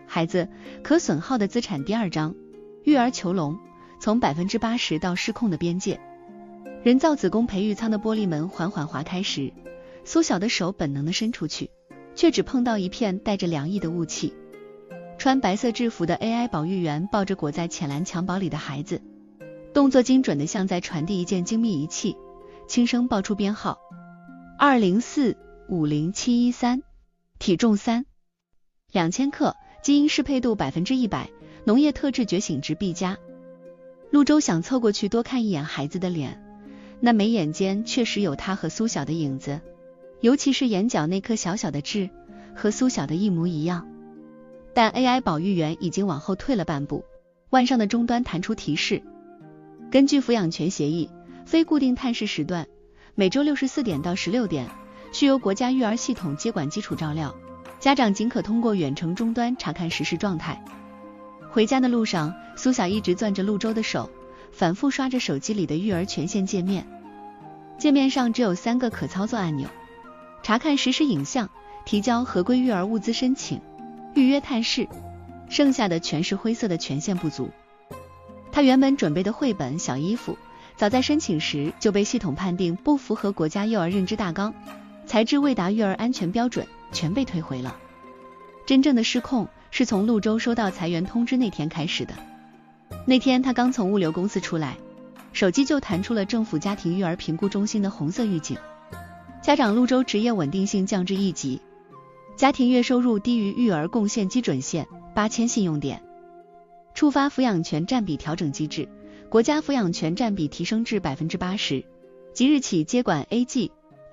孩子可损耗的资产第2章，育儿囚笼，从 80% 到失控的边界。人造子宫培育舱的玻璃门缓缓划开时，苏小的手本能地伸出去，却只碰到一片带着凉意的雾气。穿白色制服的 AI 保育员抱着裹在浅蓝襁褓里的孩子，动作精准地像在传递一件精密仪器，轻声报出编号204-50713，体重3，2000克，基因适配度100%，农业特质觉醒值 B+。陆舟想凑过去多看一眼孩子的脸，那眉眼间确实有他和苏小的影子，尤其是眼角那颗小小的痣，和苏小的一模一样。但 AI 保育员已经往后退了半步，腕上的终端弹出提示：根据抚养权协议，非固定探视时段，每周64点到16点，需由国家育儿系统接管基础照料，家长仅可通过远程终端查看实时状态。回家的路上，苏小一直攥着陆舟的手，反复刷着手机里的育儿权限界面。界面上只有3个可操作按钮：查看实时影像、提交合规育儿物资申请、预约探视，剩下的全是灰色的权限不足。他原本准备的绘本、小衣服，早在申请时就被系统判定不符合国家幼儿认知大纲，材质未达育儿安全标准，全被退回了。真正的失控是从陆舟收到裁员通知那天开始的。那天他刚从物流公司出来，手机就弹出了政府家庭育儿评估中心的红色预警：家长陆舟职业稳定性降至1级，家庭月收入低于育儿贡献基准线8000信用点，触发抚养权占比调整机制，国家抚养权占比提升至 80%， 即日起接管 AG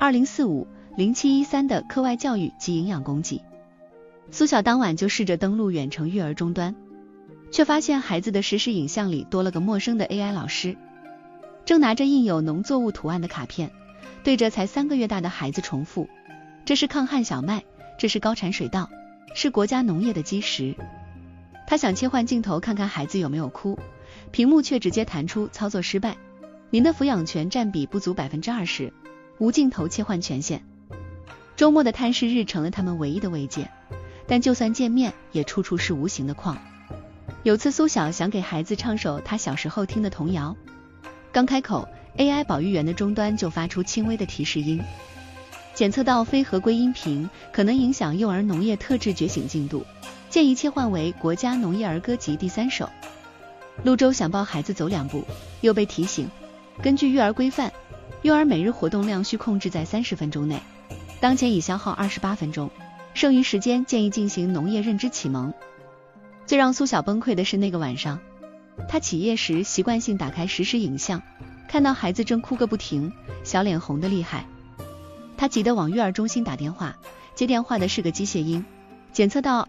2045-0713的课外教育及营养供给。苏小当晚就试着登录远程育儿终端，却发现孩子的实时影像里多了个陌生的 AI 老师，正拿着印有农作物图案的卡片，对着才3个月大的孩子重复：这是抗旱小麦，这是高产水稻，是国家农业的基石。他想切换镜头看看孩子有没有哭，屏幕却直接弹出操作失败，您的抚养权占比不足 20%， 无镜头切换权限。周末的探视日成了他们唯一的慰藉，但就算见面也处处是无形的框。有次苏小想给孩子唱首他小时候听的童谣，刚开口 AI 保育员的终端就发出轻微的提示音：检测到非合规音频，可能影响幼儿农业特质觉醒进度，建议切换为国家农业儿歌集第3首。陆舟想抱孩子走2步，又被提醒：根据育儿规范，幼儿每日活动量需控制在30分钟内，当前已消耗28分钟，剩余时间建议进行农业认知启蒙。最让苏小崩溃的是那个晚上，他起夜时习惯性打开实时影像，看到孩子正哭个不停，小脸红得厉害。他急得往育儿中心打电话，接电话的是个机械音，检测到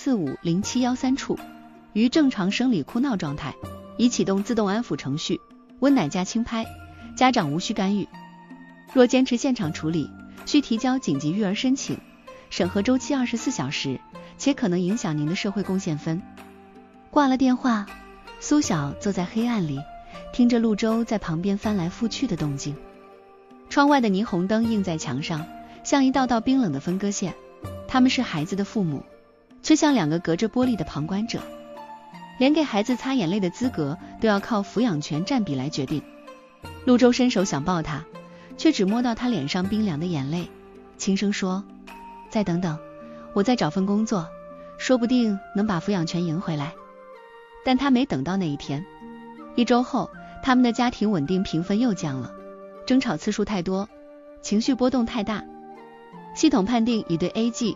2045-0713处，于正常生理哭闹状态，已启动自动安抚程序，温奶加轻拍，家长无需干预。若坚持现场处理，需提交紧急育儿申请，审核周期24小时，且可能影响您的社会贡献分。挂了电话，苏小坐在黑暗里，听着陆舟在旁边翻来覆去的动静。窗外的霓虹灯映在墙上，像一道道冰冷的分割线，他们是孩子的父母，却像2个隔着玻璃的旁观者，连给孩子擦眼泪的资格都要靠抚养权占比来决定。陆舟伸手想抱他，却只摸到他脸上冰凉的眼泪，轻声说：再等等，我再找份工作，说不定能把抚养权赢回来。但他没等到那一天。1周后，他们的家庭稳定评分又降了，争吵次数太多，情绪波动太大，系统判定已对 AG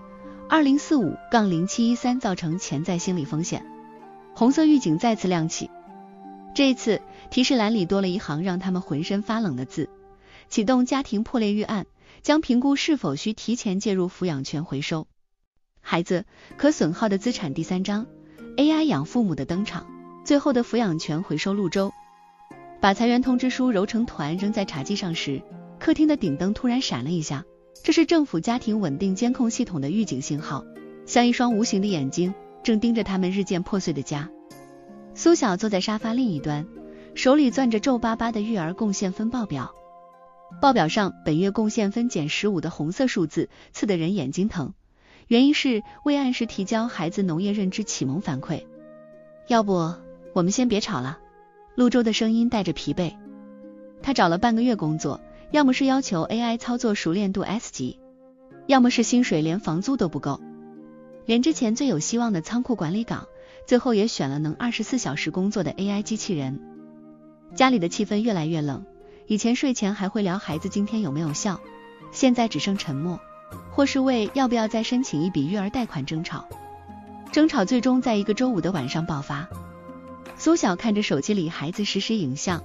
2045-0713造成潜在心理风险，红色预警再次亮起。这一次提示栏里多了一行让他们浑身发冷的字：启动家庭破裂预案，将评估是否需提前介入抚养权回收。孩子可损耗的资产第3章， AI 养父母的登场，最后的抚养权回收。陆舟把裁员通知书揉成团扔在茶几上时，客厅的顶灯突然闪了一下，这是政府家庭稳定监控系统的预警信号，像一双无形的眼睛正盯着他们日渐破碎的家。苏小坐在沙发另一端，手里攥着皱巴巴的育儿贡献分报表，报表上本月贡献分减15的红色数字刺得人眼睛疼， 原因是未按时提交孩子农业认知启蒙反馈。要不我们先别吵了。陆舟的声音带着疲惫。他找了半个月工作，要么是要求 AI 操作熟练度 S 级，要么是薪水连房租都不够。连之前最有希望的仓库管理岗，最后也选了能24小时工作的 AI 机器人。家里的气氛越来越冷，以前睡前还会聊孩子今天有没有笑，现在只剩沉默，或是为要不要再申请一笔育儿贷款争吵。争吵最终在一个周五的晚上爆发。苏晓看着手机里孩子实时影像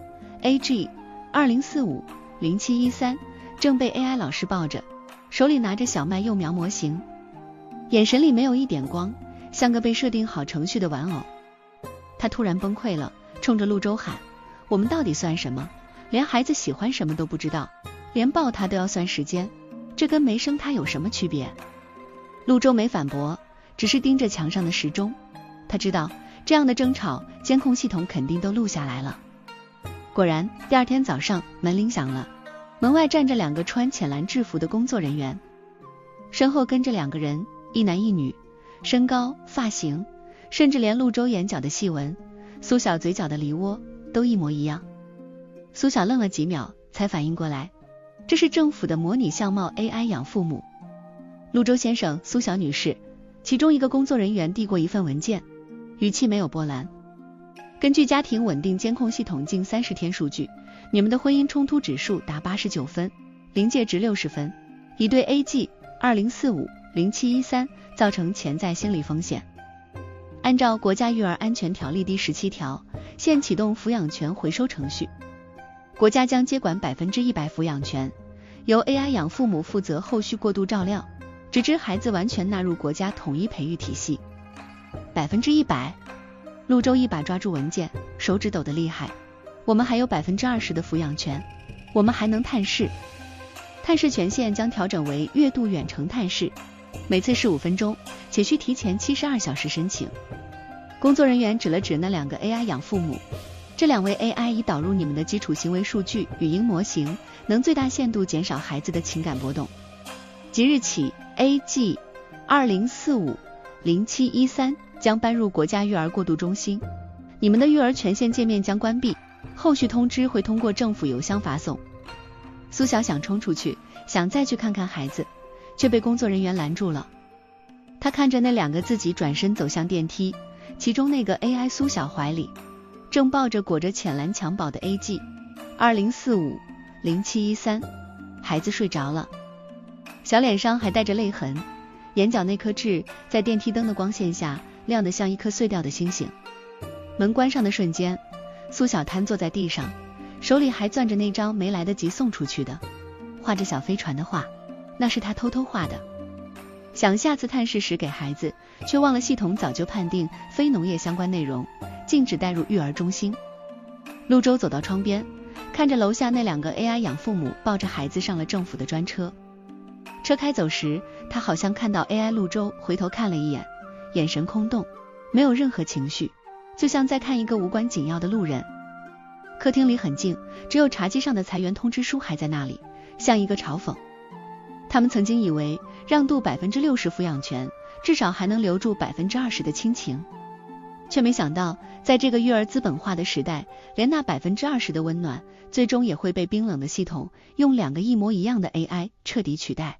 AG20450713，正被 AI 老师抱着，手里拿着小麦幼苗模型，眼神里没有一点光，像个被设定好程序的玩偶。他突然崩溃了，冲着陆舟喊，我们到底算什么？连孩子喜欢什么都不知道，连抱他都要算时间，这跟没生他有什么区别？陆舟没反驳，只是盯着墙上的时钟。他知道这样的争吵监控系统肯定都录下来了。果然，第二天早上门铃响了，门外站着2个穿浅蓝制服的工作人员，身后跟着2个人，一男一女，身高、发型，甚至连陆舟眼角的细纹，苏晓嘴角的梨窝都一模一样。苏晓愣了几秒才反应过来，这是政府的模拟相貌 AI 养父母。陆舟先生、苏晓女士，其中一个工作人员递过一份文件，语气没有波澜。根据家庭稳定监控系统近30天数据，你们的婚姻冲突指数达89分，临界值60分，已对 AG20450713造成潜在心理风险。按照国家育儿安全条例第17条，现启动抚养权回收程序，国家将接管100%抚养权，由 AI 养父母负责后续过渡照料，直至孩子完全纳入国家统一培育体系。100%？陆舟一把抓住文件，手指抖得厉害。我们还有20%的抚养权，我们还能探视。探视权限将调整为月度远程探视，每次15分钟，且需提前72小时申请。工作人员指了指那2个 AI 养父母，这2位 AI 已导入你们的基础行为数据语音模型，能最大限度减少孩子的情感波动。即日起 AG20450713将搬入国家育儿过渡中心，你们的育儿权限界面将关闭，后续通知会通过政府邮箱发送。苏晓想冲出去，想再去看看孩子，却被工作人员拦住了。他看着那2个自己转身走向电梯，其中那个 AI 苏晓怀里正抱着裹着浅蓝襁褓的 AG20450713，孩子睡着了，小脸上还带着泪痕，眼角那颗痣在电梯灯的光线下亮得像一颗碎掉的星星。门关上的瞬间，苏晓瘫坐在地上，手里还攥着那张没来得及送出去的画着小飞船的画，那是他偷偷画的。想下次探视时给孩子，却忘了系统早就判定非农业相关内容，禁止带入育儿中心。陆舟走到窗边，看着楼下那2个 AI 养父母抱着孩子上了政府的专车。车开走时，他好像看到 AI 陆舟回头看了一眼，眼神空洞，没有任何情绪，就像在看一个无关紧要的路人。客厅里很静，只有茶几上的裁员通知书还在那里，像一个嘲讽。他们曾经以为让渡60%抚养权，至少还能留住20%的亲情，却没想到在这个育儿资本化的时代，连那20%的温暖，最终也会被冰冷的系统用2个一模一样的 AI 彻底取代。